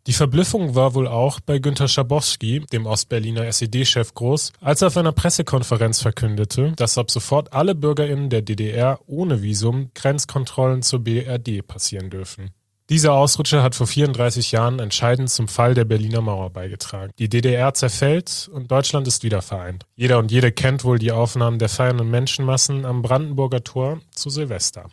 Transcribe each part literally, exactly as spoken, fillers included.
Die Verblüffung war wohl auch bei Günter Schabowski, dem Ostberliner S E D-Chef, groß, als er auf einer Pressekonferenz verkündete, dass ab sofort alle BürgerInnen der D D R ohne Visum Grenzkontrollen zur B R D passieren dürfen. Dieser Ausrutscher hat vor vierunddreißig Jahren entscheidend zum Fall der Berliner Mauer beigetragen. Die D D R zerfällt und Deutschland ist wieder vereint. Jeder und jede kennt wohl die Aufnahmen der feiernden Menschenmassen am Brandenburger Tor zu Silvester.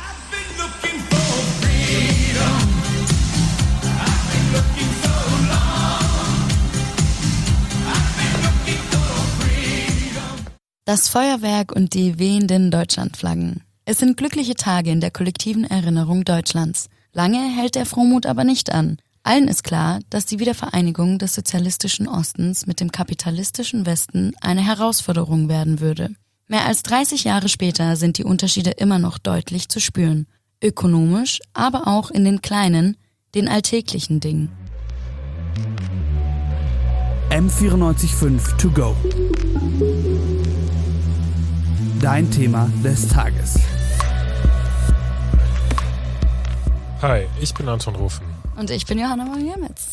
Das Feuerwerk und die wehenden Deutschlandflaggen. Es sind glückliche Tage in der kollektiven Erinnerung Deutschlands. Lange hält der Frohmut aber nicht an. Allen ist klar, dass die Wiedervereinigung des sozialistischen Ostens mit dem kapitalistischen Westen eine Herausforderung werden würde. Mehr als dreißig Jahre später sind die Unterschiede immer noch deutlich zu spüren. Ökonomisch, aber auch in den kleinen, den alltäglichen Dingen. M vierundneunzig Komma fünf to go. Dein Thema des Tages. Hi, ich bin Anton Rufen. Und ich bin Johanna Maria-Metz.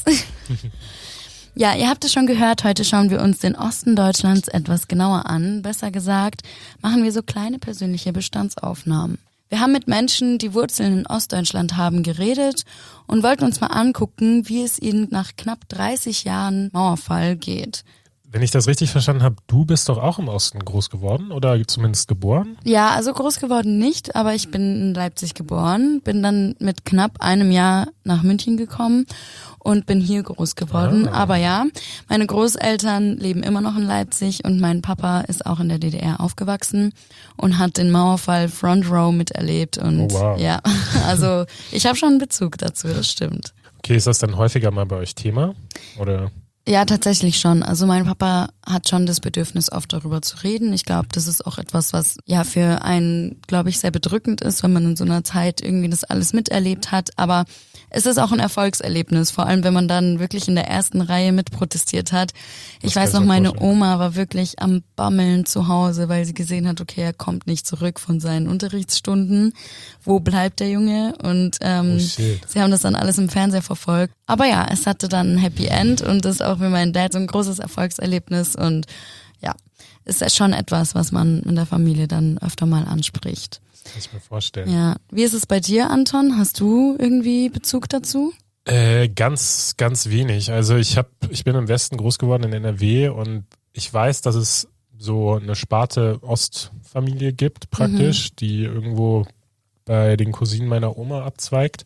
Ja, ihr habt es schon gehört, heute schauen wir uns den Osten Deutschlands etwas genauer an. Besser gesagt, machen wir so kleine persönliche Bestandsaufnahmen. Wir haben mit Menschen, die Wurzeln in Ostdeutschland haben, geredet und wollten uns mal angucken, wie es ihnen nach knapp dreißig Jahren Mauerfall geht. Wenn ich das richtig verstanden habe, du bist doch auch im Osten groß geworden oder zumindest geboren? Ja, also groß geworden nicht, aber ich bin in Leipzig geboren, bin dann mit knapp einem Jahr nach München gekommen und bin hier groß geworden. Ah. Aber ja, meine Großeltern leben immer noch in Leipzig und mein Papa ist auch in der D D R aufgewachsen und hat den Mauerfall Front Row miterlebt. Und oh, wow. Ja, also ich habe schon einen Bezug dazu, das stimmt. Okay, ist das dann häufiger mal bei euch Thema? Oder? Ja, tatsächlich schon. Also mein Papa hat schon das Bedürfnis, oft darüber zu reden. Ich glaube, das ist auch etwas, was ja für einen, glaube ich, sehr bedrückend ist, wenn man in so einer Zeit irgendwie das alles miterlebt hat. Aber es ist auch ein Erfolgserlebnis, vor allem wenn man dann wirklich in der ersten Reihe mitprotestiert hat. Ich weiß noch, meine Oma war wirklich am Bammeln zu Hause, weil sie gesehen hat, okay, er kommt nicht zurück von seinen Unterrichtsstunden. Wo bleibt der Junge? Und ähm, oh, sie haben das dann alles im Fernseher verfolgt. Aber ja, es hatte dann ein Happy End und das ist auch für meinen Dad so ein großes Erfolgserlebnis. Und ja, ist ja schon etwas, was man in der Familie dann öfter mal anspricht. Kann ich mir vorstellen. Ja. Wie ist es bei dir, Anton? Hast du irgendwie Bezug dazu? Äh, ganz, ganz wenig. Also ich hab, ich bin im Westen groß geworden in N R W und ich weiß, dass es so eine Sparte Ostfamilie gibt, praktisch, mhm. die irgendwo bei den Cousinen meiner Oma abzweigt.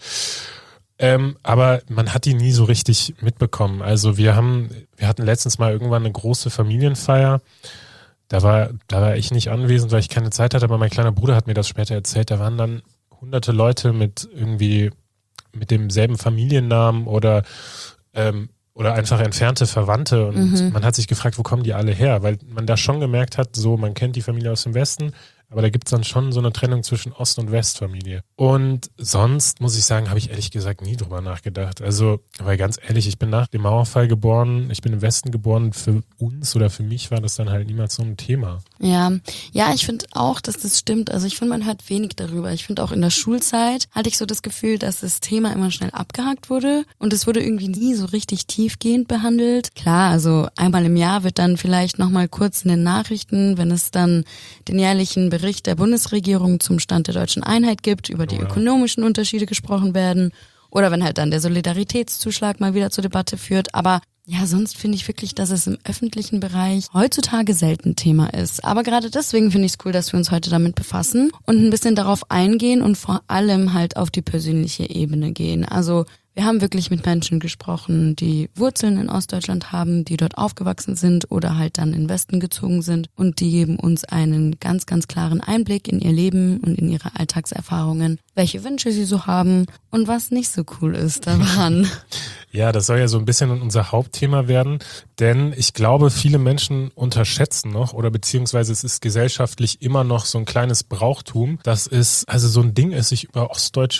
Ähm, aber man hat die nie so richtig mitbekommen. Also wir haben, wir hatten letztens mal irgendwann eine große Familienfeier. Da war, da war ich nicht anwesend, weil ich keine Zeit hatte, aber mein kleiner Bruder hat mir das später erzählt. Da waren dann hunderte Leute mit irgendwie, mit demselben Familiennamen oder, ähm, oder einfach entfernte Verwandte und mhm. man hat sich gefragt, wo kommen die alle her? Weil man da schon gemerkt hat, so, man kennt die Familie aus dem Westen, aber da gibt's dann schon so eine Trennung zwischen Ost- und Westfamilie. Und sonst, muss ich sagen, habe ich ehrlich gesagt nie drüber nachgedacht. Also, weil ganz ehrlich, ich bin nach dem Mauerfall geboren, ich bin im Westen geboren, für uns oder für mich war das dann halt niemals so ein Thema. Ja, ja, ich finde auch, dass das stimmt. Also ich finde, man hört wenig darüber. Ich finde auch in der Schulzeit hatte ich so das Gefühl, dass das Thema immer schnell abgehakt wurde und es wurde irgendwie nie so richtig tiefgehend behandelt. Klar, also einmal im Jahr wird dann vielleicht nochmal kurz in den Nachrichten, wenn es dann den jährlichen Bericht der Bundesregierung zum Stand der deutschen Einheit gibt, über die oh ja. ökonomischen Unterschiede gesprochen werden oder wenn halt dann der Solidaritätszuschlag mal wieder zur Debatte führt. Aber ja, sonst finde ich wirklich, dass es im öffentlichen Bereich heutzutage selten Thema ist. Aber gerade deswegen finde ich es cool, dass wir uns heute damit befassen und ein bisschen darauf eingehen und vor allem halt auf die persönliche Ebene gehen. Also wir haben wirklich mit Menschen gesprochen, die Wurzeln in Ostdeutschland haben, die dort aufgewachsen sind oder halt dann in den Westen gezogen sind und die geben uns einen ganz, ganz klaren Einblick in ihr Leben und in ihre Alltagserfahrungen, welche Wünsche sie so haben und was nicht so cool ist daran. Ja, das soll ja so ein bisschen unser Hauptthema werden, denn ich glaube, viele Menschen unterschätzen noch oder beziehungsweise es ist gesellschaftlich immer noch so ein kleines Brauchtum, dass es also so ein Ding ist, sich über Ostdeutsche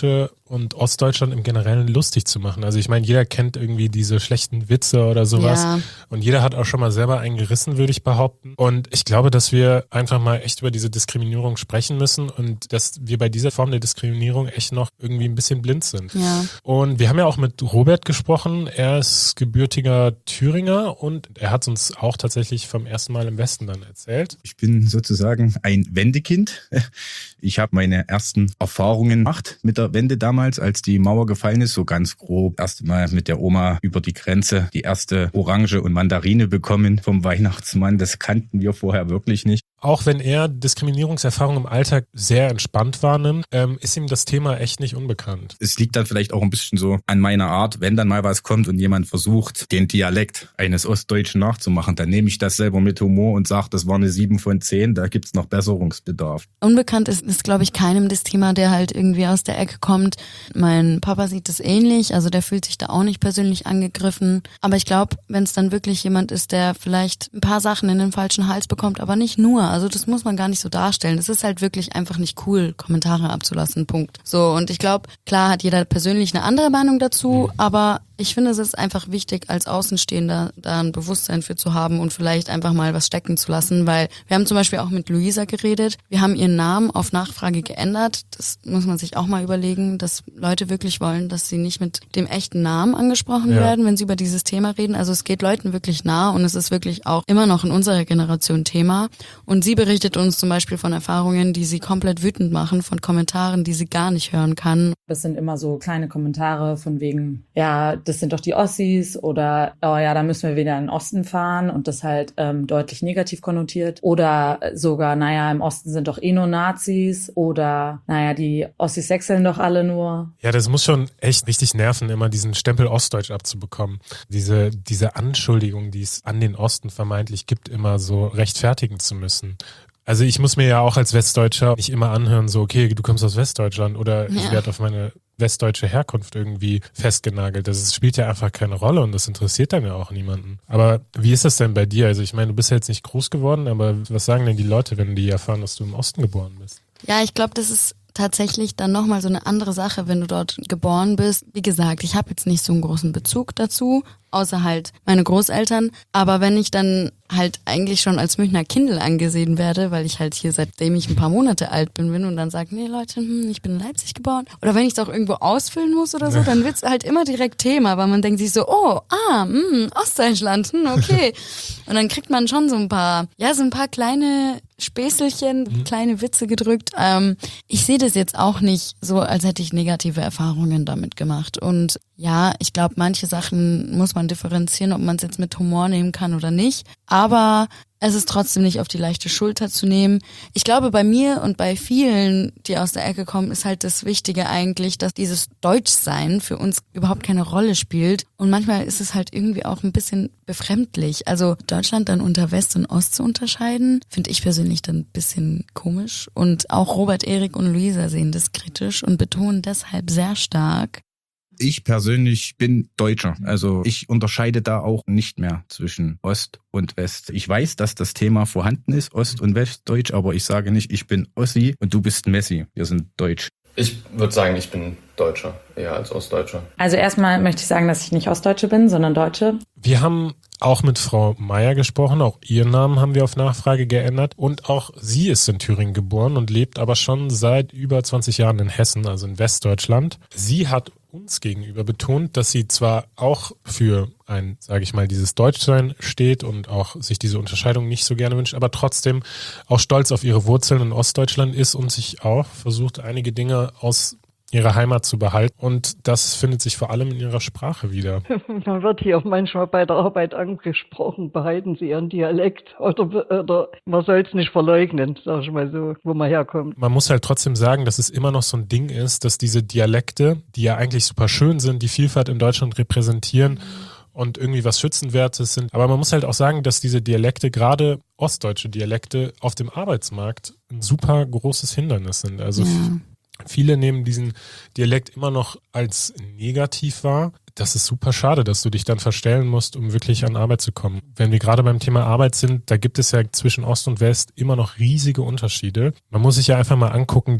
und Ostdeutschland im Generellen lustig zu machen. Also ich meine, jeder kennt irgendwie diese schlechten Witze oder sowas Ja. und jeder hat auch schon mal selber einen gerissen, würde ich behaupten. Und ich glaube, dass wir einfach mal echt über diese Diskriminierung sprechen müssen und dass wir bei dieser Form der Diskriminierung echt noch irgendwie ein bisschen blind sind. Ja. Und wir haben ja auch mit Robert gesprochen. Er ist gebürtiger Thüringer und er hat uns auch tatsächlich vom ersten Mal im Westen dann erzählt. Ich bin sozusagen ein Wendekind. Ich habe meine ersten Erfahrungen gemacht mit der Wende damals, als die Mauer gefallen ist, so ganz grob. Erst mal mit der Oma über die Grenze die erste Orange und Mandarine bekommen vom Weihnachtsmann. Das kannten wir vorher wirklich nicht. Auch wenn er Diskriminierungserfahrung im Alltag sehr entspannt wahrnimmt, ähm, ist ihm das Thema echt nicht unbekannt. Es liegt dann vielleicht auch ein bisschen so an meiner Art, wenn dann mal was kommt und jemand versucht, den Dialekt eines Ostdeutschen nachzumachen, dann nehme ich das selber mit Humor und sage, das war eine sieben von zehn, da gibt's noch Besserungsbedarf. Unbekannt ist, ist glaube ich, keinem das Thema, der halt irgendwie aus der Ecke kommt. Mein Papa sieht das ähnlich, also der fühlt sich da auch nicht persönlich angegriffen. Aber ich glaube, wenn es dann wirklich jemand ist, der vielleicht ein paar Sachen in den falschen Hals bekommt, aber nicht nur, also das muss man gar nicht so darstellen. Es ist halt wirklich einfach nicht cool, Kommentare abzulassen, Punkt. So, und ich glaube, klar hat jeder persönlich eine andere Meinung dazu, aber ich finde, es ist einfach wichtig, als Außenstehender da ein Bewusstsein für zu haben und vielleicht einfach mal was stecken zu lassen, weil wir haben zum Beispiel auch mit Luisa geredet. Wir haben ihren Namen auf Nachfrage geändert. Das muss man sich auch mal überlegen, dass Leute wirklich wollen, dass sie nicht mit dem echten Namen angesprochen Ja. werden, wenn sie über dieses Thema reden. Also es geht Leuten wirklich nah und es ist wirklich auch immer noch in unserer Generation Thema. Und sie berichtet uns zum Beispiel von Erfahrungen, die sie komplett wütend machen, von Kommentaren, die sie gar nicht hören kann. Das sind immer so kleine Kommentare von wegen, ja, das sind doch die Ossis oder, oh ja, da müssen wir wieder in den Osten fahren und das halt ähm, deutlich negativ konnotiert. Oder sogar, naja, im Osten sind doch eh nur Nazis oder, naja, die Ossis sechseln doch alle nur. Ja, das muss schon echt richtig nerven, immer diesen Stempel Ostdeutsch abzubekommen. Diese, diese Anschuldigung, die es an den Osten vermeintlich gibt, immer so rechtfertigen zu müssen. Also ich muss mir ja auch als Westdeutscher nicht immer anhören, so, okay, du kommst aus Westdeutschland oder ich Ja. werde auf meine westdeutsche Herkunft irgendwie festgenagelt. Das spielt ja einfach keine Rolle und das interessiert dann ja auch niemanden. Aber wie ist das denn bei dir? Also ich meine, du bist ja jetzt nicht groß geworden, aber was sagen denn die Leute, wenn die erfahren, dass du im Osten geboren bist? Ja, ich glaube, das ist tatsächlich dann nochmal so eine andere Sache, wenn du dort geboren bist. Wie gesagt, ich habe jetzt nicht so einen großen Bezug dazu, außer halt meine Großeltern. Aber wenn ich dann halt eigentlich schon als Münchner Kindl angesehen werde, weil ich halt hier seitdem ich ein paar Monate alt bin, bin und dann sage, nee Leute, hm, ich bin in Leipzig geboren. Oder wenn ich es auch irgendwo ausfüllen muss oder so, dann wird's halt immer direkt Thema, weil man denkt sich so, oh, ah, mh, Ostdeutschland, hm, okay. Und dann kriegt man schon so ein paar, ja, so ein paar kleine Späßelchen, mhm. kleine Witze gedrückt. Ähm, ich sehe das jetzt auch nicht so, als hätte ich negative Erfahrungen damit gemacht. Und ja, ich glaube, manche Sachen muss man differenzieren, ob man es jetzt mit Humor nehmen kann oder nicht. Aber es ist trotzdem nicht auf die leichte Schulter zu nehmen. Ich glaube, bei mir und bei vielen, die aus der Ecke kommen, ist halt das Wichtige eigentlich, dass dieses Deutschsein für uns überhaupt keine Rolle spielt. Und manchmal ist es halt irgendwie auch ein bisschen befremdlich. Also Deutschland dann unter West und Ost zu unterscheiden, finde ich persönlich dann ein bisschen komisch. Und auch Robert, Erik und Luisa sehen das kritisch und betonen deshalb sehr stark. Ich persönlich bin Deutscher, also ich unterscheide da auch nicht mehr zwischen Ost und West. Ich weiß, dass das Thema vorhanden ist, Ost- und Westdeutsch, aber ich sage nicht, ich bin Ossi und du bist Messi. Wir sind Deutsch. Ich würde sagen, ich bin Deutscher, eher als Ostdeutscher. Also erstmal möchte ich sagen, dass ich nicht Ostdeutsche bin, sondern Deutsche. Wir haben auch mit Frau Meier gesprochen, auch ihren Namen haben wir auf Nachfrage geändert und auch sie ist in Thüringen geboren und lebt aber schon seit über zwanzig Jahren in Hessen, also in Westdeutschland. Sie hat uns gegenüber betont, dass sie zwar auch für ein, sage ich mal, dieses Deutschsein steht und auch sich diese Unterscheidung nicht so gerne wünscht, aber trotzdem auch stolz auf ihre Wurzeln in Ostdeutschland ist und sich auch versucht, einige Dinge aus ihre Heimat zu behalten. Und das findet sich vor allem in ihrer Sprache wieder. Man wird hier auch manchmal bei der Arbeit angesprochen, behalten Sie Ihren Dialekt oder, oder man soll es nicht verleugnen, sag ich mal so, wo man herkommt. Man muss halt trotzdem sagen, dass es immer noch so ein Ding ist, dass diese Dialekte, die ja eigentlich super schön sind, die Vielfalt in Deutschland repräsentieren und irgendwie was Schützenwertes sind. Aber man muss halt auch sagen, dass diese Dialekte, gerade ostdeutsche Dialekte, auf dem Arbeitsmarkt ein super großes Hindernis sind. Also Ja. Viele nehmen diesen Dialekt immer noch als negativ wahr. Das ist super schade, dass du dich dann verstellen musst, um wirklich an Arbeit zu kommen. Wenn wir gerade beim Thema Arbeit sind, da gibt es ja zwischen Ost und West immer noch riesige Unterschiede. Man muss sich ja einfach mal angucken, dass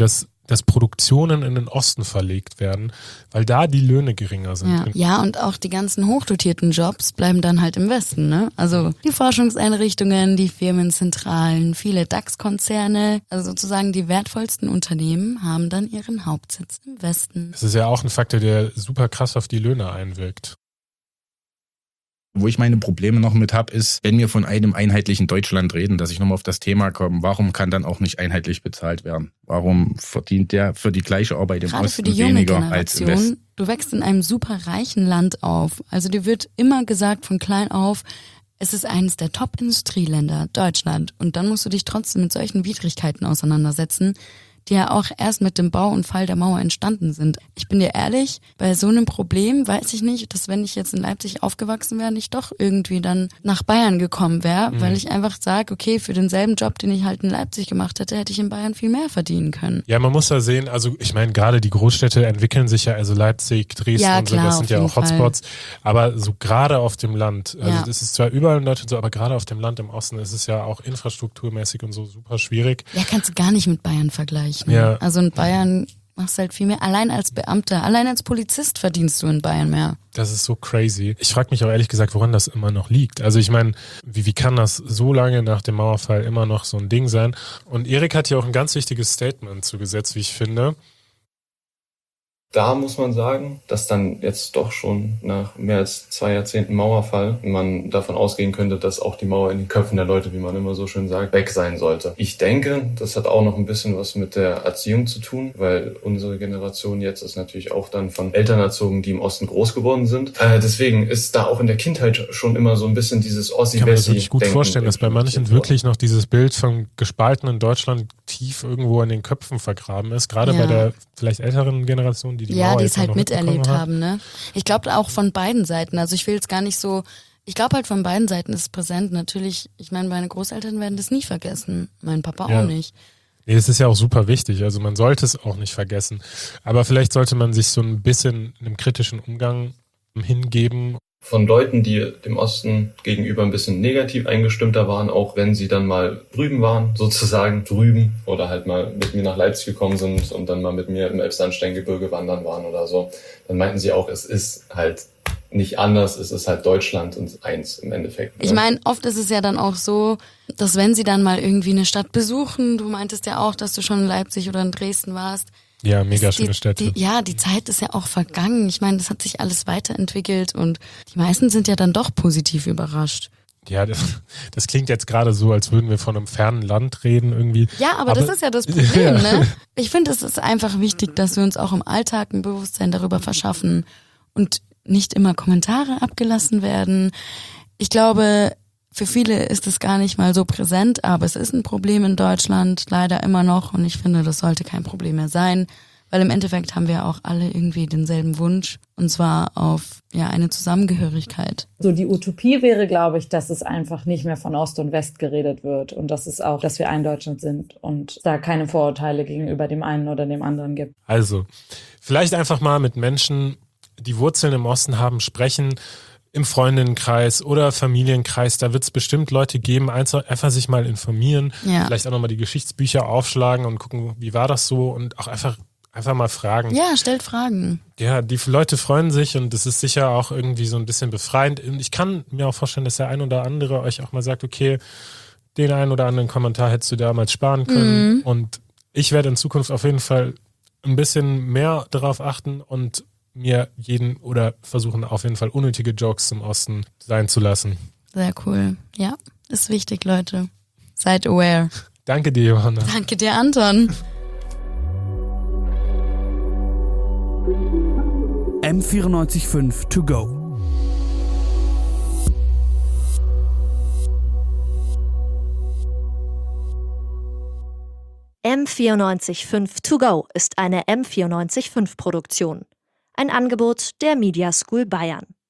dass Produktionen in den Osten verlegt werden, weil da die Löhne geringer sind. Ja. ja, und auch die ganzen hochdotierten Jobs bleiben dann halt im Westen, ne? Also die Forschungseinrichtungen, die Firmenzentralen, viele DAX-Konzerne, also sozusagen die wertvollsten Unternehmen haben dann ihren Hauptsitz im Westen. Das ist ja auch ein Faktor, der super krass auf die Löhne einwirkt. Wo ich meine Probleme noch mit habe, ist, wenn wir von einem einheitlichen Deutschland reden, dass ich nochmal auf das Thema komme, warum kann dann auch nicht einheitlich bezahlt werden? Warum verdient der für die gleiche Arbeit im Gerade Osten für die junge weniger als im Generation, Westen? du wächst in einem super reichen Land auf. Also dir wird immer gesagt von klein auf, es ist eines der Top-Industrieländer, Deutschland. Und dann musst du dich trotzdem mit solchen Widrigkeiten auseinandersetzen, die ja auch erst mit dem Bau und Fall der Mauer entstanden sind. Ich bin dir ehrlich, bei so einem Problem weiß ich nicht, dass wenn ich jetzt in Leipzig aufgewachsen wäre, nicht doch irgendwie dann nach Bayern gekommen wäre, mhm. weil ich einfach sage, okay, für denselben Job, den ich halt in Leipzig gemacht hätte, hätte ich in Bayern viel mehr verdienen können. Ja, man muss da sehen, also ich meine, gerade die Großstädte entwickeln sich ja, also Leipzig, Dresden ja, und so, klar, das sind ja auch Hotspots, Fall. aber so gerade auf dem Land, also ja. das ist zwar überall in Deutschland so, aber gerade auf dem Land im Osten ist es ja auch infrastrukturmäßig und so super schwierig. Ja, kannst du gar nicht mit Bayern vergleichen. Ja. Also in Bayern machst du halt viel mehr. Allein als Beamter, allein als Polizist verdienst du in Bayern mehr. Das ist so crazy. Ich frage mich auch ehrlich gesagt, woran das immer noch liegt. Also ich meine, wie, wie kann das so lange nach dem Mauerfall immer noch so ein Ding sein? Und Erik hat ja auch ein ganz wichtiges Statement zugesetzt, wie ich finde. Da muss man sagen, dass dann jetzt doch schon nach mehr als zwei Jahrzehnten Mauerfall man davon ausgehen könnte, dass auch die Mauer in den Köpfen der Leute, wie man immer so schön sagt, weg sein sollte. Ich denke, das hat auch noch ein bisschen was mit der Erziehung zu tun, weil unsere Generation jetzt ist natürlich auch dann von Eltern erzogen, die im Osten groß geworden sind. Äh, deswegen ist da auch in der Kindheit schon immer so ein bisschen dieses Ossi-Wessi-Denken. Ich kann mir das wirklich gut vorstellen, dass bei manchen wirklich noch dieses Bild vom gespaltenen Deutschland tief irgendwo in den Köpfen vergraben ist, gerade ja. bei der vielleicht älteren Generation, die die ja, Mauer die es halt miterlebt hat. haben, ne? Ich glaube auch von beiden Seiten. Also ich will jetzt gar nicht so, ich glaube halt von beiden Seiten ist es präsent. Natürlich, ich meine, meine Großeltern werden das nie vergessen. Mein Papa ja. auch nicht. Nee, das ist ja auch super wichtig. Also man sollte es auch nicht vergessen. Aber vielleicht sollte man sich so ein bisschen einem kritischen Umgang hingeben. Von Leuten, die dem Osten gegenüber ein bisschen negativ eingestimmter waren, auch wenn sie dann mal drüben waren, sozusagen drüben, oder halt mal mit mir nach Leipzig gekommen sind und dann mal mit mir im Elbsandsteingebirge wandern waren oder so, dann meinten sie auch, es ist halt nicht anders, es ist halt Deutschland und eins im Endeffekt. Ne? Ich meine, oft ist es ja dann auch so, dass wenn sie dann mal irgendwie eine Stadt besuchen, du meintest ja auch, dass du schon in Leipzig oder in Dresden warst, ja, mega schöne Städte. Die, ja, die Zeit ist ja auch vergangen. Ich meine, das hat sich alles weiterentwickelt und die meisten sind ja dann doch positiv überrascht. Ja, das, das klingt jetzt gerade so, als würden wir von einem fernen Land reden irgendwie. Ja, aber, aber das ist ja das Problem, ja. ne? Ich finde, es ist einfach wichtig, dass wir uns auch im Alltag ein Bewusstsein darüber verschaffen und nicht immer Kommentare abgelassen werden. Ich glaube, für viele ist es gar nicht mal so präsent, aber es ist ein Problem in Deutschland, leider immer noch. Und ich finde, das sollte kein Problem mehr sein, weil im Endeffekt haben wir auch alle irgendwie denselben Wunsch, und zwar auf ja eine Zusammengehörigkeit. So die Utopie wäre, glaube ich, dass es einfach nicht mehr von Ost und West geredet wird und dass es auch, dass wir ein Deutschland sind und da keine Vorurteile gegenüber dem einen oder dem anderen gibt. Also, vielleicht einfach mal mit Menschen, die Wurzeln im Osten haben, sprechen, im Freundinnenkreis oder Familienkreis, da wird es bestimmt Leute geben, einfach sich mal informieren, ja. vielleicht auch nochmal die Geschichtsbücher aufschlagen und gucken, wie war das so und auch einfach einfach mal fragen. Ja, stellt Fragen. Ja, die Leute freuen sich und es ist sicher auch irgendwie so ein bisschen befreiend. Und ich kann mir auch vorstellen, dass der ein oder andere euch auch mal sagt, okay, den einen oder anderen Kommentar hättest du damals sparen können. Mhm. Und ich werde in Zukunft auf jeden Fall ein bisschen mehr darauf achten und mir jeden oder versuchen auf jeden Fall unnötige Jokes zum Osten sein zu lassen. Sehr cool. Ja, ist wichtig, Leute. Seid aware. Danke dir, Johanna. Danke dir, Anton. M vierundneunzig Komma fünf to go. M vierundneunzig Komma fünf to go ist eine M vierundneunzig Komma fünf Produktion. Ein Angebot der Media School Bayern.